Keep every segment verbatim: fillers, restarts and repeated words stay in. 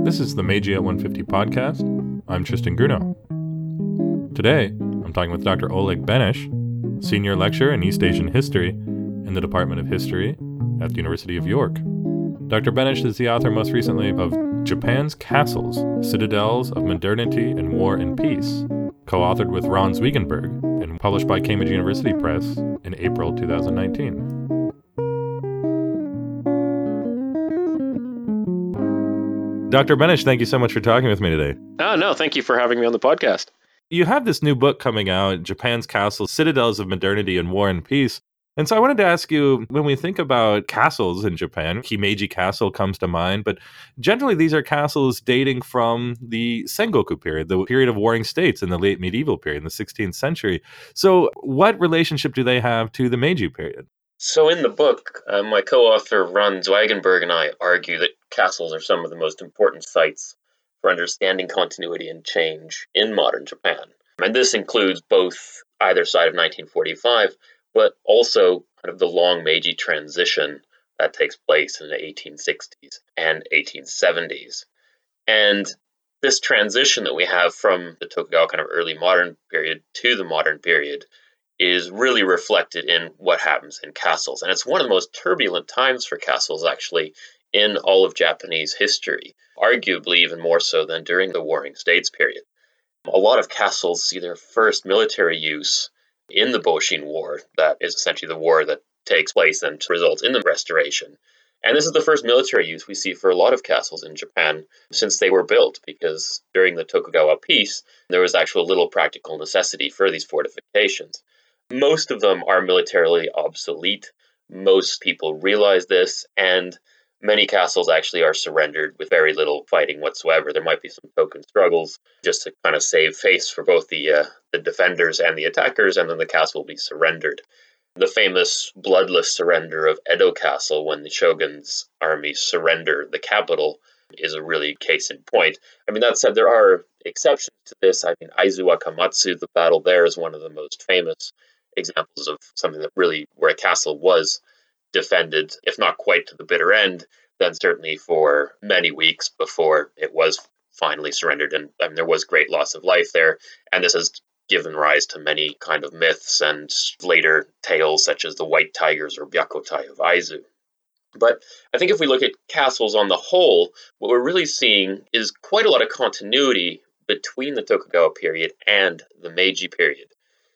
This is the Meiji at one fifty podcast. I'm Tristan Grunow. Today, I'm talking with Doctor Oleg Benesch, Senior Lecturer in East Asian History in the Department of History at the University of York. Doctor Benesch is the author most recently of Japan's Castles, Citadels of Modernity and War and Peace, co-authored with Ron Zwiegenberg and published by Cambridge University Press in April twenty nineteen. Doctor Benesch, thank you so much for talking with me today. Oh, no, thank you for having me on the podcast. You have this new book coming out, Japan's Castles, Citadels of Modernity and War and Peace. And so I wanted to ask you, when we think about castles in Japan, Himeji Castle comes to mind, but generally these are castles dating from the Sengoku period, the period of warring states in the late medieval period, in the sixteenth century. So what relationship do they have to the Meiji period? So in the book, uh, my co-author Ron Zwiegenberg and I argue that castles are some of the most important sites for understanding continuity and change in modern Japan. And this includes both either side of nineteen forty-five, but also kind of the long Meiji transition that takes place in the eighteen sixties and eighteen seventies. And this transition that we have from the Tokugawa kind of early modern period to the modern period is really reflected in what happens in castles. And it's one of the most turbulent times for castles, actually, in all of Japanese history, arguably even more so than during the Warring States period. A lot of castles see their first military use in the Boshin War, that is essentially the war that takes place and results in the restoration. And this is the first military use we see for a lot of castles in Japan since they were built, because during the Tokugawa peace, there was actual little practical necessity for these fortifications. Most of them are militarily obsolete. Most people realize this, and many castles actually are surrendered with very little fighting whatsoever. There might be some token struggles just to kind of save face for both the uh, the defenders and the attackers, and then the castle will be surrendered. The famous bloodless surrender of Edo Castle when the shogun's army surrendered the capital is a really case in point. I mean, that said, there are exceptions to this. I mean, Aizu Wakamatsu, the battle there, is one of the most famous examples of something that really, where a castle was defended, if not quite to the bitter end, then certainly for many weeks before it was finally surrendered. And I mean, there was great loss of life there. And this has given rise to many kind of myths and later tales such as the White Tigers or Byakutai of Aizu. But I think if we look at castles on the whole, what we're really seeing is quite a lot of continuity between the Tokugawa period and the Meiji period.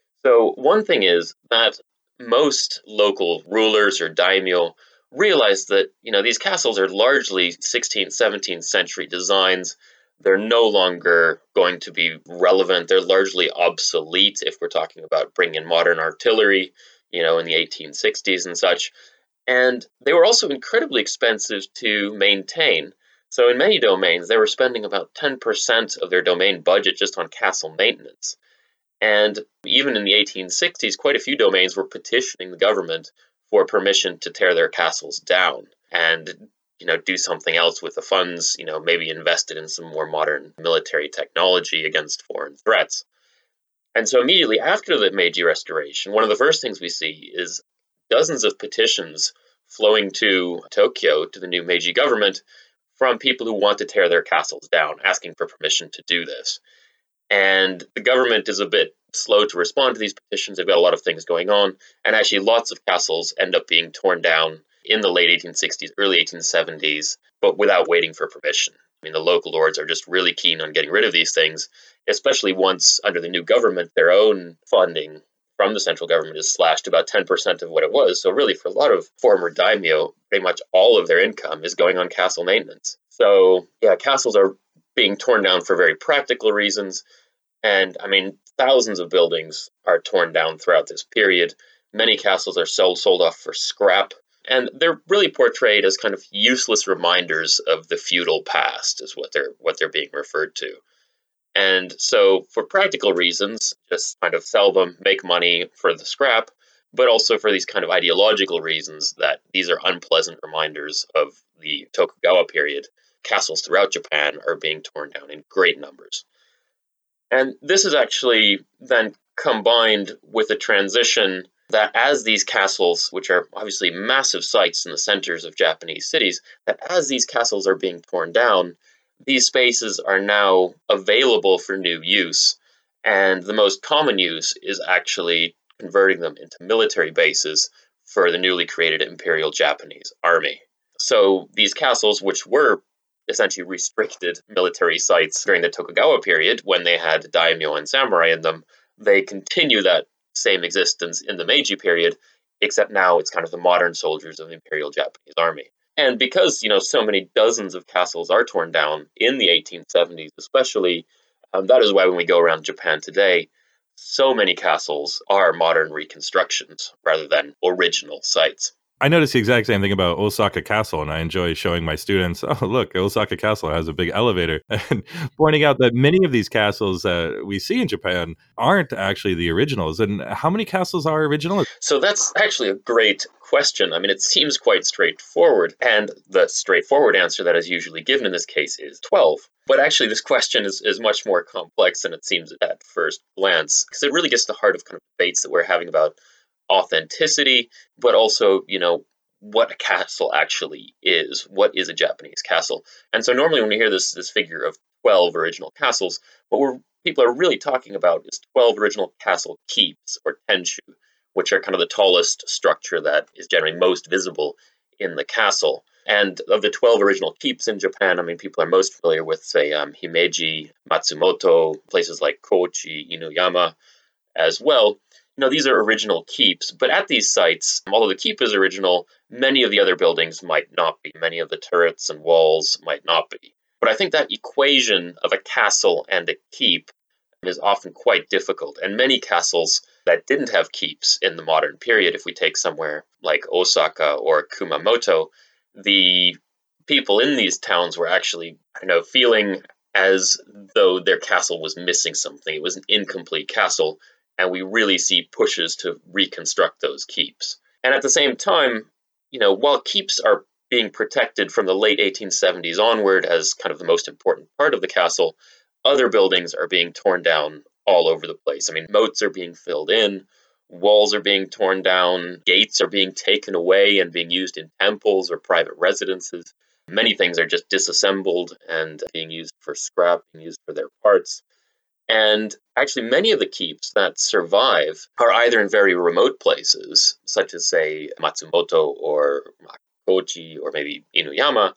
So one thing is that most local rulers or daimyo realize that, you know, these castles are largely sixteenth, seventeenth century designs. They're no longer going to be relevant. They're largely obsolete if we're talking about bringing in modern artillery, you know, in the eighteen sixties and such. And they were also incredibly expensive to maintain. So in many domains, they were spending about ten percent of their domain budget just on castle maintenance. And even in the eighteen sixties, quite a few domains were petitioning the government for permission to tear their castles down and, you know, do something else with the funds, you know, maybe invested in some more modern military technology against foreign threats. And so immediately after the Meiji Restoration, one of the first things we see is dozens of petitions flowing to Tokyo, to the new Meiji government, from people who want to tear their castles down, asking for permission to do this. And the government is a bit slow to respond to these petitions. They've got a lot of things going on. And actually, lots of castles end up being torn down in the late eighteen sixties, early eighteen seventies, but without waiting for permission. I mean, the local lords are just really keen on getting rid of these things, especially once, under the new government, their own funding from the central government is slashed to about ten percent of what it was. So really, for a lot of former daimyo, pretty much all of their income is going on castle maintenance. So, yeah, castles are being torn down for very practical reasons. And I mean, thousands of buildings are torn down throughout this period. Many castles are sold, sold off for scrap. And they're really portrayed as kind of useless reminders of the feudal past, is what they're what they're being referred to. And so for practical reasons, just kind of sell them, make money for the scrap, but also for these kind of ideological reasons that these are unpleasant reminders of the Tokugawa period. Castles throughout Japan are being torn down in great numbers. And this is actually then combined with a transition that as these castles, which are obviously massive sites in the centers of Japanese cities, that as these castles are being torn down, these spaces are now available for new use, and the most common use is actually converting them into military bases for the newly created Imperial Japanese Army. So these castles, which were essentially restricted military sites during the Tokugawa period when they had daimyo and samurai in them, they continue that same existence in the Meiji period, except now it's kind of the modern soldiers of the Imperial Japanese Army. And because, you know, so many dozens of castles are torn down in the eighteen seventies, especially, um, that is why when we go around Japan today, so many castles are modern reconstructions rather than original sites. I noticed the exact same thing about Osaka Castle, and I enjoy showing my students, oh, look, Osaka Castle has a big elevator, and pointing out that many of these castles that we see in Japan aren't actually the originals. And how many castles are original? So that's actually a great question. I mean, it seems quite straightforward, and the straightforward answer that is usually given in this case is twelve. But actually, this question is, is much more complex than it seems at first glance, because it really gets to the heart of kind of debates that we're having about authenticity, but also, you know, what a castle actually is. What is a Japanese castle? And so normally when we hear this this figure of twelve original castles, what we're people are really talking about is twelve original castle keeps, or tenshu, which are kind of the tallest structure that is generally most visible in the castle. And of the twelve original keeps in Japan, I mean, people are most familiar with, say, um, Himeji, Matsumoto, places like Kochi, Inuyama as well. You know, these are original keeps, but at these sites, although the keep is original, many of the other buildings might not be. Many of the turrets and walls might not be. But I think that equation of a castle and a keep is often quite difficult. And many castles that didn't have keeps in the modern period, if we take somewhere like Osaka or Kumamoto, the people in these towns were actually, I don't know, feeling as though their castle was missing something. It was an incomplete castle. And we really see pushes to reconstruct those keeps. And at the same time, you know, while keeps are being protected from the late eighteen seventies onward as kind of the most important part of the castle, other buildings are being torn down all over the place. I mean, moats are being filled in, walls are being torn down, gates are being taken away and being used in temples or private residences. Many things are just disassembled and being used for scrap, being used for their parts. And actually, many of the keeps that survive are either in very remote places, such as, say, Matsumoto or Kochi or maybe Inuyama,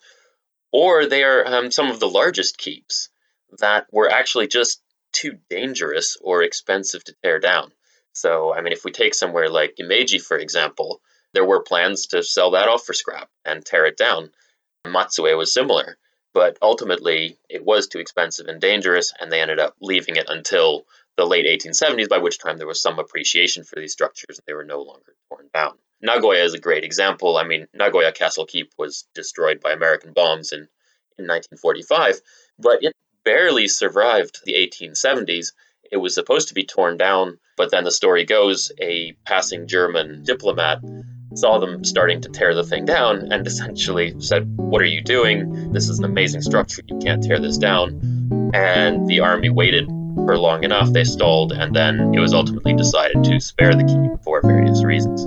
or they are um, some of the largest keeps that were actually just too dangerous or expensive to tear down. So, I mean, if we take somewhere like Imeji, for example, there were plans to sell that off for scrap and tear it down. Matsue was similar. But ultimately, it was too expensive and dangerous, and they ended up leaving it until the late eighteen seventies, by which time there was some appreciation for these structures, and they were no longer torn down. Nagoya is a great example. I mean, Nagoya Castle Keep was destroyed by American bombs in, in nineteen forty-five, but it barely survived the eighteen seventies. It was supposed to be torn down, but then the story goes, a passing German diplomat saw them starting to tear the thing down and essentially said, "What are you doing? This is an amazing structure. You can't tear this down." And the army waited for long enough. They stalled, and then it was ultimately decided to spare the keep for various reasons.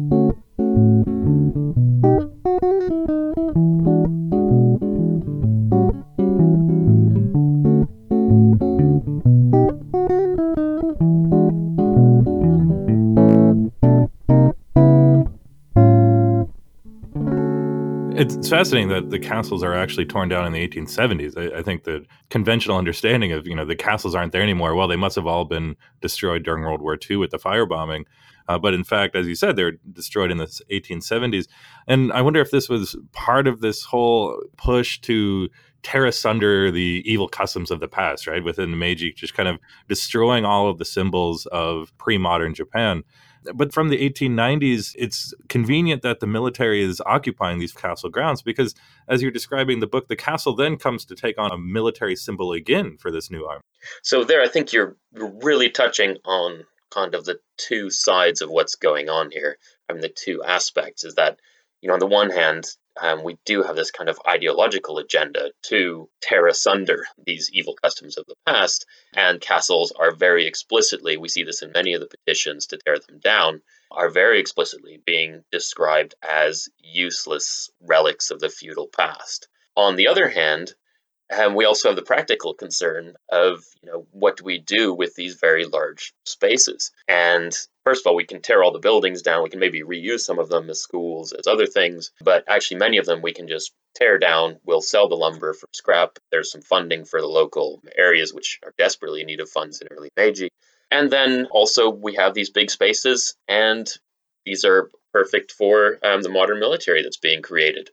It's fascinating that the castles are actually torn down in the eighteen seventies. I, I think the conventional understanding of, you know, the castles aren't there anymore. Well, they must have all been destroyed during World War Two with the firebombing. Uh, but in fact, as you said, they're destroyed in the eighteen seventies. And I wonder if this was part of this whole push to tear asunder the evil customs of the past, right? Within the Meiji, just kind of destroying all of the symbols of pre-modern Japan. But from the eighteen nineties, it's convenient that the military is occupying these castle grounds because, as you're describing the book, the castle then comes to take on a military symbol again for this new army. So there, I think you're really touching on kind of the two sides of what's going on here. I mean, the two aspects is that, you know, on the one hand, um, we do have this kind of ideological agenda to tear asunder these evil customs of the past, and castles are very explicitly, we see this in many of the petitions to tear them down, are very explicitly being described as useless relics of the feudal past. On the other hand, And we also have the practical concern of, you know, what do we do with these very large spaces? And first of all, we can tear all the buildings down. We can maybe reuse some of them as schools, as other things. But actually, many of them we can just tear down. We'll sell the lumber for scrap. There's some funding for the local areas, which are desperately in need of funds in early Meiji. And then also we have these big spaces, and these are perfect for um, the modern military that's being created.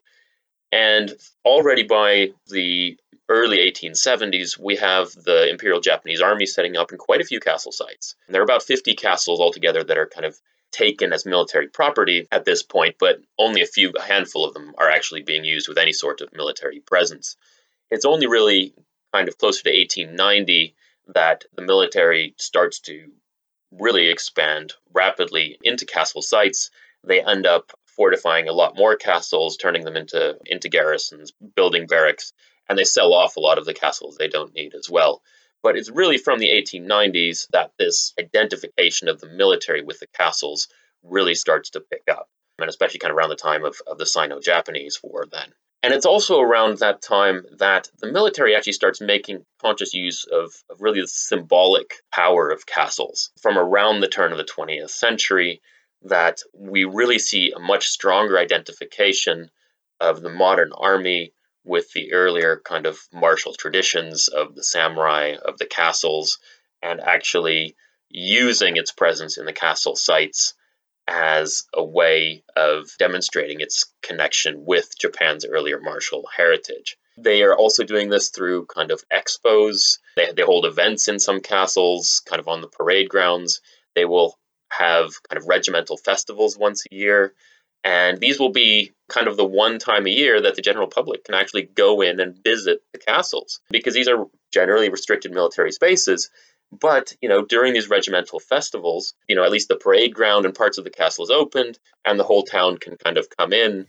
And already by the early eighteen seventies, we have the Imperial Japanese Army setting up in quite a few castle sites. And there are about fifty castles altogether that are kind of taken as military property at this point, but only a few, a handful of them are actually being used with any sort of military presence. It's only really kind of closer to eighteen ninety that the military starts to really expand rapidly into castle sites. They end up fortifying a lot more castles, turning them into, into garrisons, building barracks, and they sell off a lot of the castles they don't need as well. But it's really from the eighteen nineties that this identification of the military with the castles really starts to pick up, and especially kind of around the time of, of the Sino-Japanese War then. And it's also around that time that the military actually starts making conscious use of, of really the symbolic power of castles. From around the turn of the twentieth century, that we really see a much stronger identification of the modern army with the earlier kind of martial traditions of the samurai, of the castles, and actually using its presence in the castle sites as a way of demonstrating its connection with Japan's earlier martial heritage. They are also doing this through kind of expos. They, they hold events in some castles, kind of on the parade grounds. They will have kind of regimental festivals once a year. And these will be kind of the one time a year that the general public can actually go in and visit the castles, because these are generally restricted military spaces. But, you know, during these regimental festivals, you know, at least the parade ground and parts of the castle is opened, and the whole town can kind of come in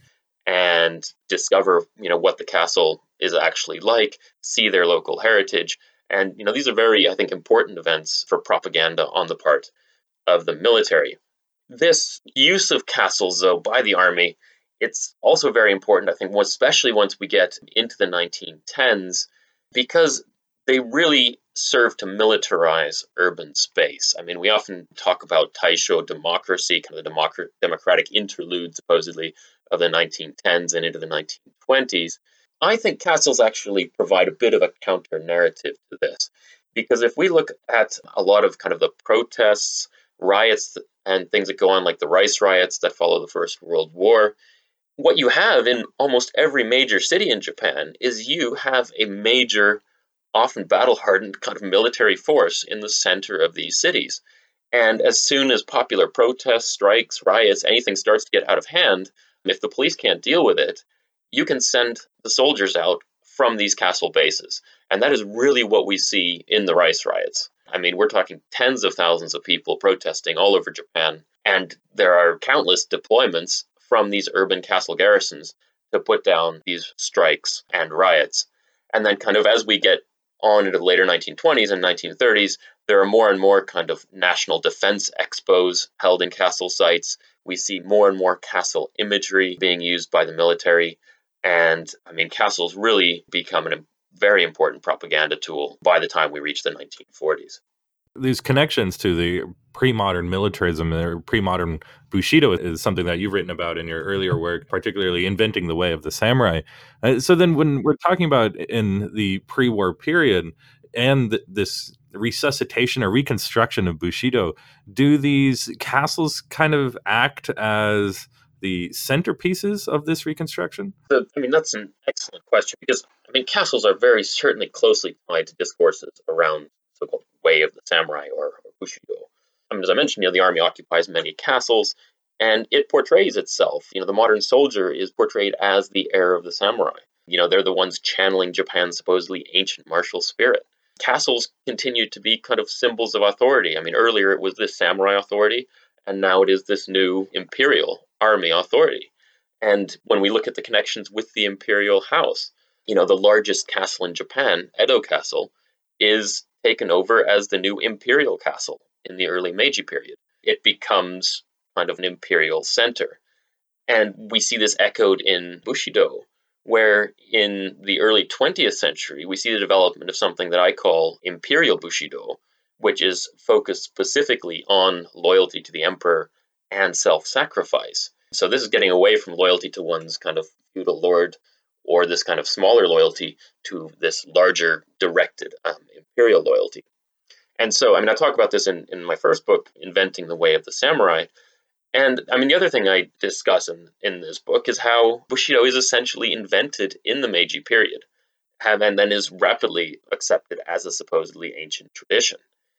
and discover, you know, what the castle is actually like, see their local heritage. And, you know, these are very, I think, important events for propaganda on the part of the military. This use of castles, though, by the army, it's also very important, I think, especially once we get into the nineteen tens, because they really serve to militarize urban space. I mean, we often talk about Taisho democracy, kind of the democ- democratic interlude, supposedly, of the nineteen tens and into the nineteen twenties. I think castles actually provide a bit of a counter-narrative to this, because if we look at a lot of kind of the protests, riots, and things that go on, like the rice riots that follow the First World War, what you have in almost every major city in Japan is you have a major, often battle-hardened kind of military force in the center of these cities. And as soon as popular protests, strikes, riots, anything starts to get out of hand, if the police can't deal with it, you can send the soldiers out from these castle bases. And that is really what we see in the rice riots. I mean, we're talking tens of thousands of people protesting all over Japan, and there are countless deployments from these urban castle garrisons to put down these strikes and riots. And then kind of as we get on into the later nineteen twenties and nineteen thirties, there are more and more kind of national defense expos held in castle sites. We see more and more castle imagery being used by the military. And I mean, castles really become a very important propaganda tool by the time we reach the nineteen forties. These connections to the pre-modern militarism or pre-modern Bushido is something that you've written about in your earlier work, particularly Inventing the Way of the Samurai. Uh, so then when we're talking about in the pre-war period and th- this resuscitation or reconstruction of Bushido, do these castles kind of act as the centerpieces of this reconstruction? So, I mean, that's an excellent question, because, I mean, castles are very certainly closely tied to discourses around so-called way of the samurai, or, or Bushido. I mean, as I mentioned, you know, the army occupies many castles, and it portrays itself. You know, the modern soldier is portrayed as the heir of the samurai. You know, they're the ones channeling Japan's supposedly ancient martial spirit. Castles continue to be kind of symbols of authority. I mean, earlier it was this samurai authority, and now it is this new imperial army authority. And when we look at the connections with the imperial house, you know, the largest castle in Japan, Edo Castle, is taken over as the new imperial castle in the early Meiji period. It becomes kind of an imperial center. And we see this echoed in Bushido, where in the early twentieth century, we see the development of something that I call Imperial Bushido, which is focused specifically on loyalty to the emperor and self-sacrifice. So this is getting away from loyalty to one's kind of feudal lord or this kind of smaller loyalty to this larger directed um, imperial loyalty. And so, I mean, I talk about this in, in my first book, Inventing the Way of the Samurai. And I mean, the other thing I discuss in, in this book is how Bushido is essentially invented in the Meiji period, have, and then is rapidly accepted as a supposedly ancient tradition.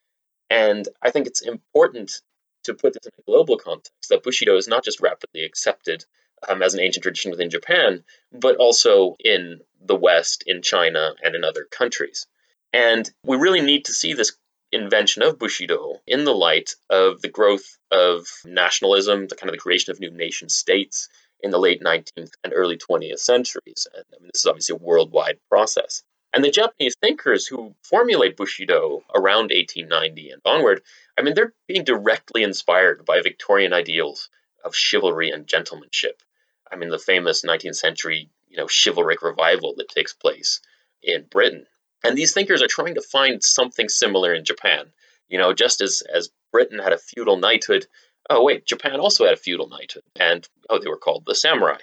And I think it's important to put this in a global context, that Bushido is not just rapidly accepted um, as an ancient tradition within Japan, but also in the West, in China, and in other countries. And we really need to see this invention of Bushido in the light of the growth of nationalism, the kind of the creation of new nation states in the late nineteenth and early twentieth centuries. And I mean, this is obviously a worldwide process. And the Japanese thinkers who formulate Bushido around eighteen ninety and onward, I mean, they're being directly inspired by Victorian ideals of chivalry and gentlemanship. I mean, the famous nineteenth century, you know, chivalric revival that takes place in Britain. And these thinkers are trying to find something similar in Japan. You know, just as, as Britain had a feudal knighthood, oh, wait, Japan also had a feudal knighthood. And, oh, they were called the samurai.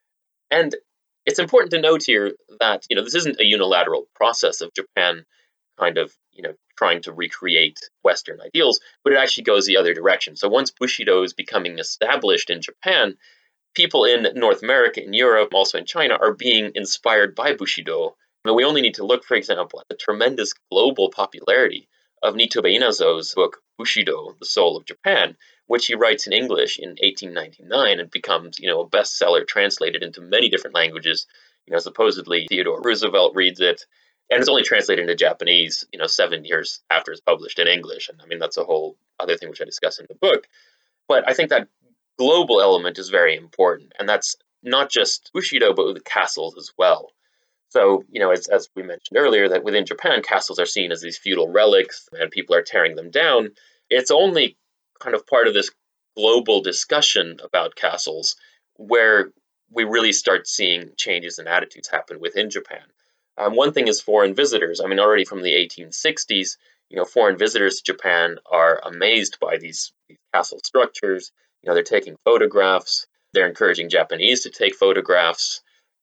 And it's important to note here that, you know, this isn't a unilateral process of Japan kind of, you know, trying to recreate Western ideals, but it actually goes the other direction. So once Bushido is becoming established in Japan, people in North America, in Europe, also in China, are being inspired by Bushido. And we only need to look, for example, at the tremendous global popularity of Nitobe Inazo's book, Bushido, The Soul of Japan, which he writes in English in eighteen ninety-nine and becomes, you know, a bestseller translated into many different languages. You know, supposedly Theodore Roosevelt reads it, and it's only translated into Japanese, you know, seven years after it's published in English. And I mean, that's a whole other thing which I discuss in the book. But I think that global element is very important, and that's not just Bushido, but with the castles as well. So, you know, as, as we mentioned earlier, that within Japan, castles are seen as these feudal relics and people are tearing them down. It's only kind of part of this global discussion about castles where we really start seeing changes in attitudes happen within Japan. Um, one thing is foreign visitors. I mean, already from the eighteen sixties, you know, foreign visitors to Japan are amazed by these, these castle structures. You know, they're taking photographs. They're encouraging Japanese to take photographs.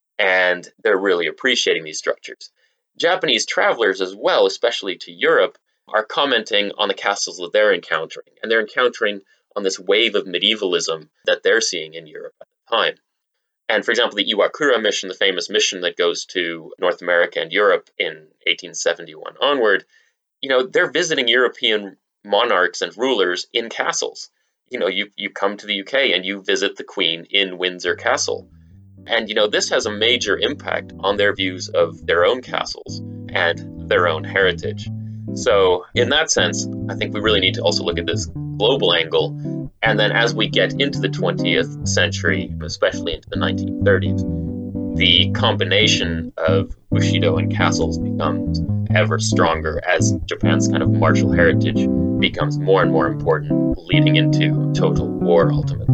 And they're really appreciating these structures. Japanese travelers as well, especially to Europe, are commenting on the castles that they're encountering. And they're encountering on this wave of medievalism that they're seeing in Europe at the time. And for example, the Iwakura mission, the famous mission that goes to North America and Europe in eighteen seventy-one onward, you know, they're visiting European monarchs and rulers in castles. You know, you, you come to the U K and you visit the Queen in Windsor Castle. And, you know, this has a major impact on their views of their own castles and their own heritage. So in that sense, I think we really need to also look at this global angle. And then as we get into the twentieth century, especially into the nineteen thirties, the combination of Bushido and castles becomes ever stronger as Japan's kind of martial heritage becomes more and more important, leading into total war ultimately.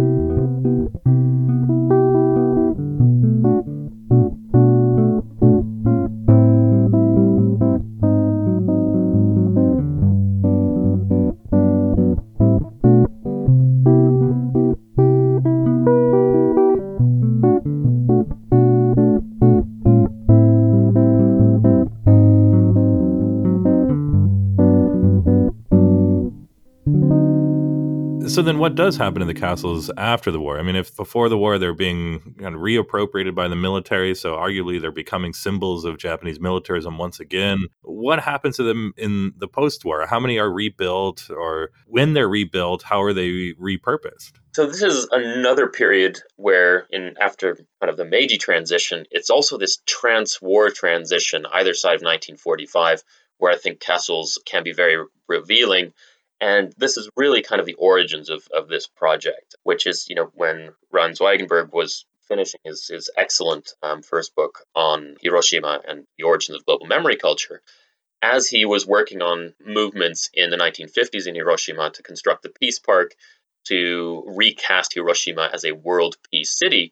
So then what does happen in the castles after the war? I mean, if before the war they're being kind of reappropriated by the military, so arguably they're becoming symbols of Japanese militarism once again, what happens to them in the post-war? How many are rebuilt, or when they're rebuilt, how are they repurposed? So this is another period where, in after kind of the Meiji transition, it's also this trans-war transition, either side of nineteen forty-five, where I think castles can be very revealing. And this is really kind of the origins of, of this project, which is, you know, when Ron Zweigenberg was finishing his, his excellent um, first book on Hiroshima and the origins of global memory culture, as he was working on movements in the nineteen fifties in Hiroshima to construct the Peace Park, to recast Hiroshima as a world peace city,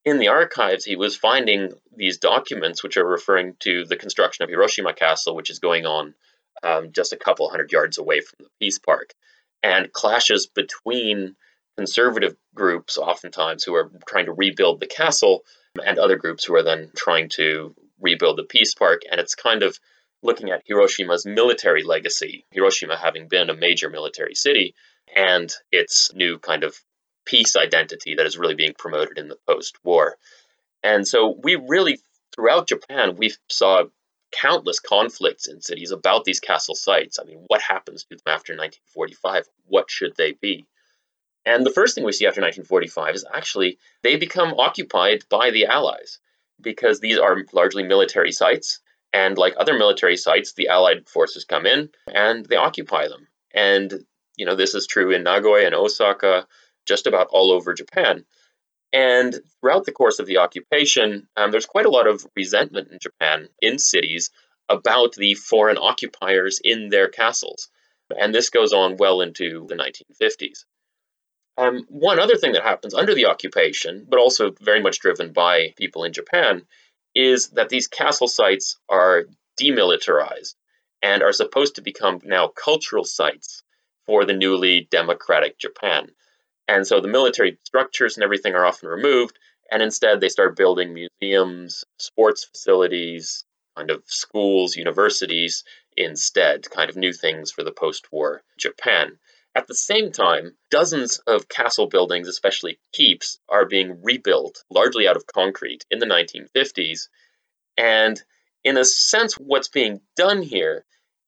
in the archives, he was finding these documents which are referring to the construction of Hiroshima Castle, which is going on um, just a couple hundred yards away from the Peace Park, and clashes between conservative groups, oftentimes, who are trying to rebuild the castle, and other groups who are then trying to rebuild the Peace Park. And it's kind of looking at Hiroshima's military legacy, Hiroshima having been a major military city, and its new kind of peace identity that is really being promoted in the post-war. And so we really, throughout Japan, we saw countless conflicts in cities about these castle sites. I mean, what happens to them after nineteen forty-five? What should they be? And the first thing we see after nineteen forty-five is actually they become occupied by the Allies, because these are largely military sites. And like other military sites, the Allied forces come in and they occupy them. And, you know, this is true in Nagoya and Osaka, just about all over Japan. And throughout the course of the occupation, um, there's quite a lot of resentment in Japan, in cities, about the foreign occupiers in their castles. And this goes on well into the nineteen fifties. Um, one other thing that happens under the occupation, but also very much driven by people in Japan, is that these castle sites are demilitarized and are supposed to become now cultural sites for the newly democratic Japan. And so the military structures and everything are often removed, and instead they start building museums, sports facilities, kind of schools, universities instead, kind of new things for the post-war Japan. At the same time, dozens of castle buildings, especially keeps, are being rebuilt, largely out of concrete, in the nineteen fifties. And in a sense, what's being done here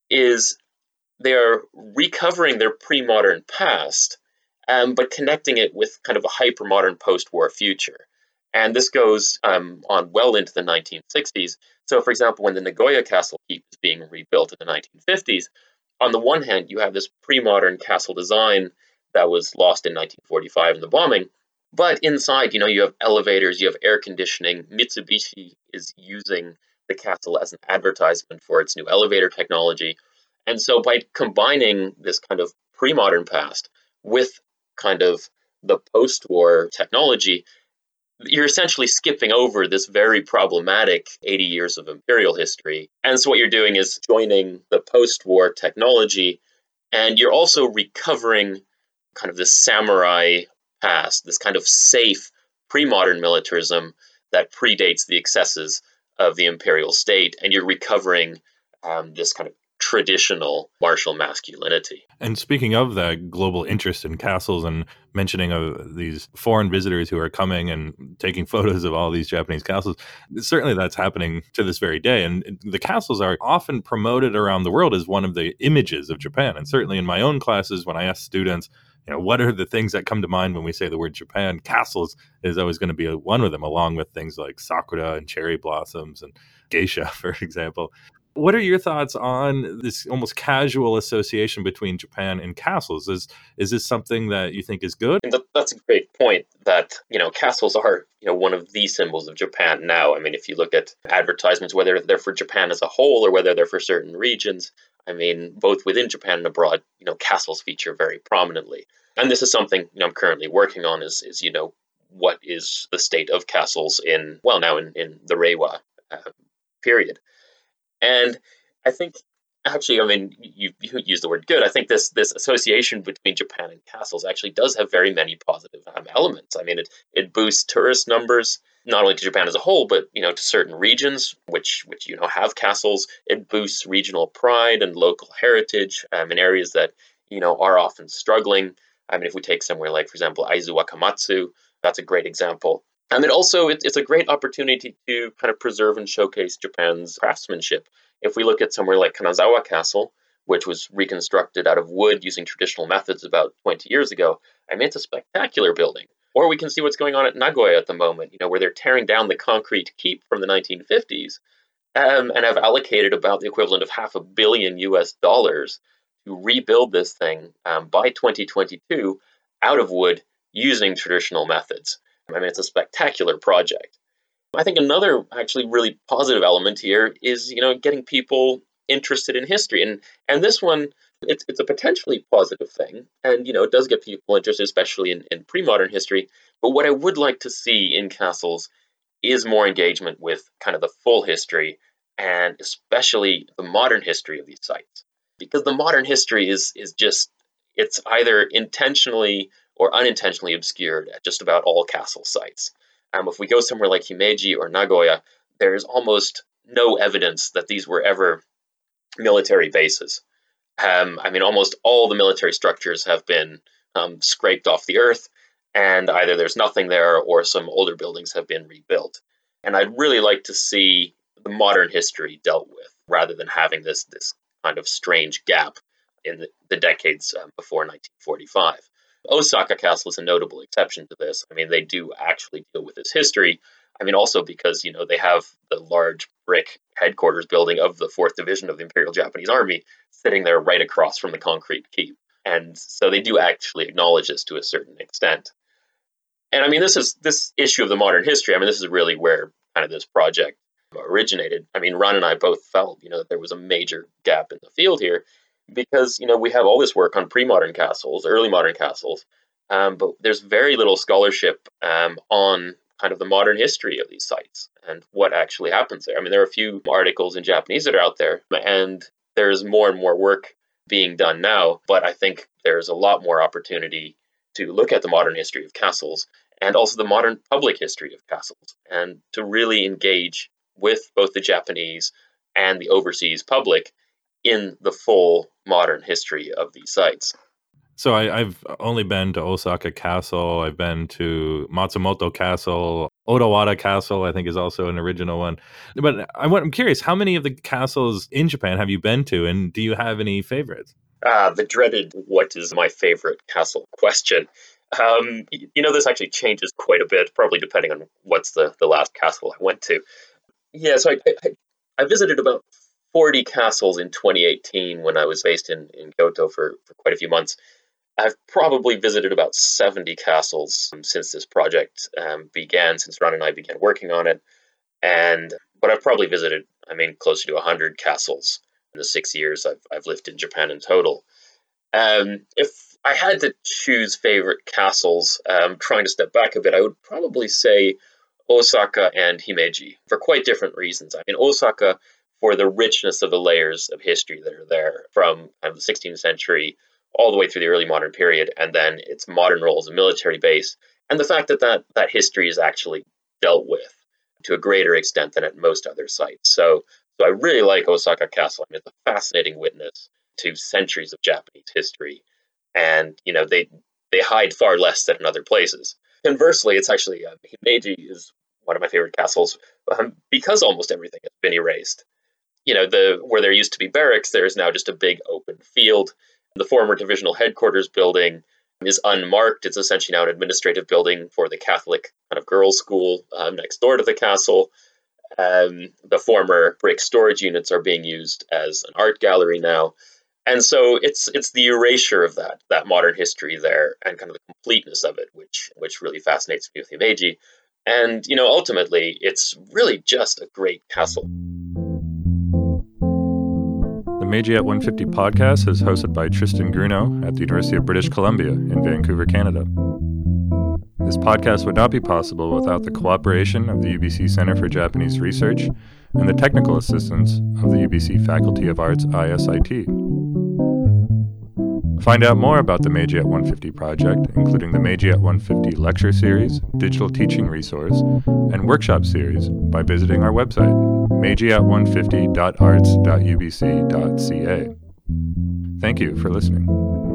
is they are recovering their pre-modern past, um, but connecting it with kind of a hyper-modern post-war future. And this goes um, on well into the nineteen sixties. So, for example, when the Nagoya Castle Keep is being rebuilt in the nineteen fifties, on the one hand, you have this pre-modern castle design that was lost in nineteen forty-five in the bombing, but inside, you know, you have elevators, you have air conditioning. Mitsubishi is using the castle as an advertisement for its new elevator technology. And so by combining this kind of pre-modern past with kind of the post-war technology, you're essentially skipping over this very problematic eighty years of imperial history. And so what you're doing is joining the post-war technology, and you're also recovering kind of this samurai past, this kind of safe pre-modern militarism that predates the excesses of the imperial state, and you're recovering um, this kind of traditional martial masculinity. And speaking of that global interest in castles and mentioning of these foreign visitors who are coming and taking photos of all these Japanese castles, certainly that's happening to this very day. And the castles are often promoted around the world as one of the images of Japan. And certainly in my own classes, when I ask students, you know, what are the things that come to mind when we say the word Japan, castles is always going to be one of them, along with things like sakura and cherry blossoms and geisha, for example. What are your thoughts on this almost casual association between Japan and castles? Is is this something that you think is good? And that, that's a great point, that, you know, castles are, you know, one of the symbols of Japan now. I mean, if you look at advertisements, whether they're for Japan as a whole or whether they're for certain regions, I mean, both within Japan and abroad, you know, castles feature very prominently. And this is something, you know, I'm currently working on is, is you know, what is the state of castles in, well, now in, in the Reiwa uh, period. And I think, actually, I mean, you, you used the word good. I think this this association between Japan and castles actually does have very many positive um, elements. I mean, it it boosts tourist numbers, not only to Japan as a whole, but, you know, to certain regions which which you know have castles. It boosts regional pride and local heritage um, in areas that, you know, are often struggling. I mean, if we take somewhere like, for example, Aizu Wakamatsu, that's a great example. And it also, it, it's a great opportunity to kind of preserve and showcase Japan's craftsmanship. If we look at somewhere like Kanazawa Castle, which was reconstructed out of wood using traditional methods about twenty years ago, I mean, it's a spectacular building. Or we can see what's going on at Nagoya at the moment, you know, where they're tearing down the concrete keep from the nineteen fifties um, and have allocated about the equivalent of half a billion U S dollars to rebuild this thing um, by twenty twenty-two out of wood using traditional methods. I mean, it's a spectacular project. I think another actually really positive element here is, you know, getting people interested in history. And and this one, it's it's a potentially positive thing. And, you know, it does get people interested, especially in, in pre-modern history. But what I would like to see in castles is more engagement with kind of the full history, and especially the modern history of these sites. Because the modern history is is just, it's either intentionally or unintentionally obscured at just about all castle sites. Um, if we go somewhere like Himeji or Nagoya, there's almost no evidence that these were ever military bases. Um, I mean, almost all the military structures have been um, scraped off the earth, and either there's nothing there or some older buildings have been rebuilt. And I'd really like to see the modern history dealt with, rather than having this this kind of strange gap in the, the decades um, before nineteen forty-five. Osaka Castle is a notable exception to this. I mean, they do actually deal with this history. I mean, also because, you know, they have the large brick headquarters building of the fourth Division of the Imperial Japanese Army sitting there right across from the concrete keep. And so they do actually acknowledge this to a certain extent. And I mean, this is this issue of the modern history. I mean, this is really where kind of this project originated. I mean, Ron and I both felt, you know, that there was a major gap in the field here because, you know, we have all this work on pre-modern castles, early modern castles, um, but there's very little scholarship um, on kind of the modern history of these sites and what actually happens there. I mean, there are a few articles in Japanese that are out there, and there's more and more work being done now, but I think there's a lot more opportunity to look at the modern history of castles and also the modern public history of castles, and to really engage with both the Japanese and the overseas public in the full modern history of these sites. So I, I've only been to Osaka Castle. I've been to Matsumoto Castle. Odawara Castle, I think, is also an original one. But I, I'm curious, how many of the castles in Japan have you been to, and do you have any favorites? Ah, the dreaded what is my favorite castle question. Um, you know, this actually changes quite a bit, probably depending on what's the, the last castle I went to. Yeah, so I, I, I visited about forty castles in twenty eighteen when I was based in, in Kyoto for, for quite a few months. I've probably visited about seventy castles um, since this project um, began, since Ron and I began working on it. And but I've probably visited, I mean, closer to one hundred castles in the six years I've, I've lived in Japan in total. Um, if I had to choose favorite castles, um, trying to step back a bit, I would probably say Osaka and Himeji for quite different reasons. I mean, Osaka for the richness of the layers of history that are there from kind of the sixteenth century all the way through the early modern period, and then its modern role as a military base, and the fact that that, that history is actually dealt with to a greater extent than at most other sites. So, so I really like Osaka Castle. I mean, it's a fascinating witness to centuries of Japanese history, and you know they they hide far less than in other places. Conversely, it's actually uh, Himeji is one of my favorite castles um, because almost everything has been erased. You know, the where there used to be barracks, there is now just a big open field. The former divisional headquarters building is unmarked. It's essentially now an administrative building for the Catholic kind of girls' school um, next door to the castle. Um, the former brick storage units are being used as an art gallery now. And so it's it's the erasure of that that modern history there and kind of the completeness of it, which which really fascinates me with Himeji. And, you know, ultimately, it's really just a great castle. The Meiji at one fifty podcast is hosted by Tristan Grunow at the University of British Columbia in Vancouver, Canada. This podcast would not be possible without the cooperation of the U B C Centre for Japanese Research and the technical assistance of the U B C Faculty of Arts I S I T. Find out more about the Meiji at one fifty project, including the Meiji at one fifty lecture series, digital teaching resource, and workshop series by visiting our website, meiji at one fifty dot arts dot u b c dot c a. Thank you for listening.